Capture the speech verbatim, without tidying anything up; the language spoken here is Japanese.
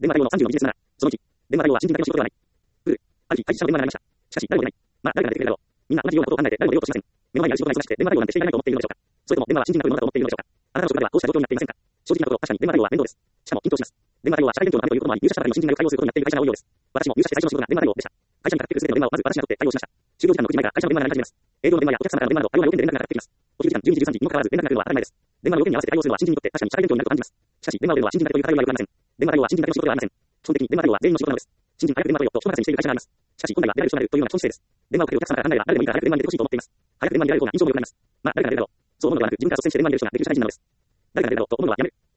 電話対応のさんじゅうのビジネスなら、そのいち、電話対応は新人だけの仕事ではない。プール、ある日、会社の電話が鳴りました。しかし、誰も出ない。まあ、誰が出てくれるだろう。みんな同じようなことを考えて誰も出ようとしません。目の前にある仕事が忙しくて電話対応なんてしていられないと思っているのでしょうか。それとも電話は新人が来るものだと思っているのでしょうか。あなたの職場ではこうした状況になっていませんか。正直なところ、確かに電話対応は面倒です。しかも緊張します。電話対応は社会勉強のためということもあり、入社したばかりの新人が対応することになっている会社が多いようです。私も入社して最初の仕事が電話対応でした。会社にかかってくるすべての電話をまず私が取って対応しました。就業時間のくじまえから会社の電話が鳴り始めます。営業の電話やお客様からの電話など多様な要件で連絡がかかってきます。お昼時間じゅうにじじゅうさんじにもかかわらず連絡が来るのは当たり前です。電話の要件に合わせて対応するのは新人にとって確かに社会勉強になると感じます。しかし電話を出るのは新人だけという偏りはよくありません。電話対応は新人だけの仕事ではありません。基本的に電話対応は全員の仕事なのです。新人早く電話対応と一任せにしている会社があります。しかし本来は出られる人がいるというのが基本姿勢です。電話をかけるお客様から考えれば誰でもいいから早く電話に出てほしいと思っています。早く電話に出られる方が印象も良くなります。まあ誰が出るだろう。そう思うのではなく自分から率先して電話に出る人ができる社会人なのです。誰が出るだろうと思うのはやめる。